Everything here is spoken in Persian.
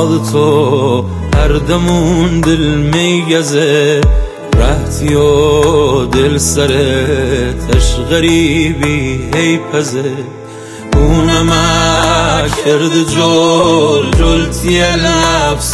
یاد تو هر دمون دل میگزه، رهتی و دل سرتش غریبی هی پزه. اونم کرد جل جلتی نفس